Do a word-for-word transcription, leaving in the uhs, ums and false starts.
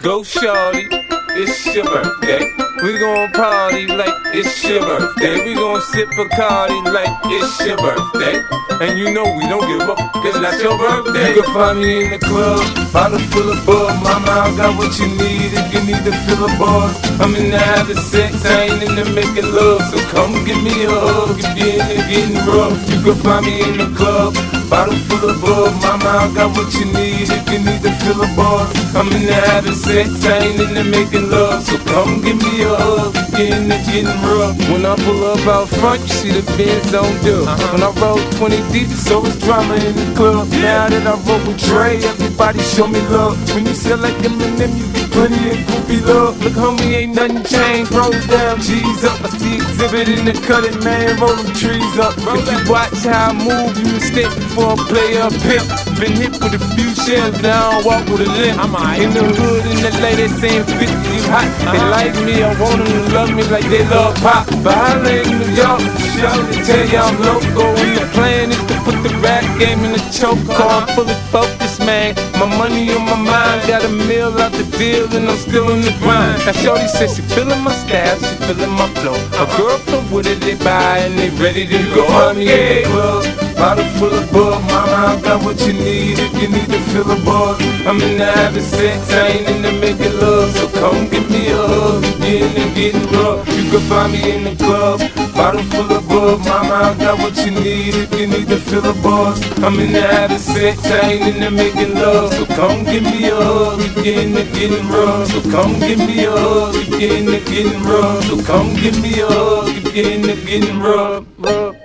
Go shorty, it's your birthday. We gon' party like it's your birthday. We gon' sip Bacardi like it's your birthday. And you know we don't give up, it's not your birthday. You can find me in the club, bottle full of bug. Mama, I got what you need if you need to fill a buzz. I'm in the having sex, I ain't in the making love. So come give me a hug if you're in the getting rough. You can find me in the club, bottle full of bug. Mama, I got what you need if you need to fill a buzz. I'm in the having sex, I ain't in the making love. So come give me a hug if you're in the getting rough. When I pull up out front, you see the Benz on dub. Uh-huh. When I roll twenty deep, so it's drama in the club. Now that I roll with Dre, everybody show me love. When you sell like Eminem, you get plenty of groupie love. Look, homie, ain't nothing changed. Rolls down, cheese up. I see exhibit in the cutting, man, roll them trees up. If you watch how I move, you mistake before I play up pimp. Been hit with a few shells, now I don't walk with a limp. I'm in the hood, in the lady saying fifty, you hot. They like me, I want them to love me like they love pop. But I live in New York, show to tell you I'm local. We the plan is to put the rap game in the choke. I'm fully focused, man. My money on my mind, got a meal out the deal, and I'm still in the grind. Now shorty says she feeling my style, she feeling my flow. A girl from Wooded, they buy and they ready to go. Find me in the club, bottle full of bug. Mama, I got what you need if you need to fill a buzz. I'm in the having sex, I ain't in the making love. So come give me a hug if you're in the getting rough. You can find me in the club, bottle full of bug. Mama, I got what you need if you need to fill a buzz. I'm in the having sex, I ain't in the making love. So come give me a hug if you're in the getting rough. So come give me a hug if you're in the getting rough. So come give me a hug if you're in the getting rough. rough.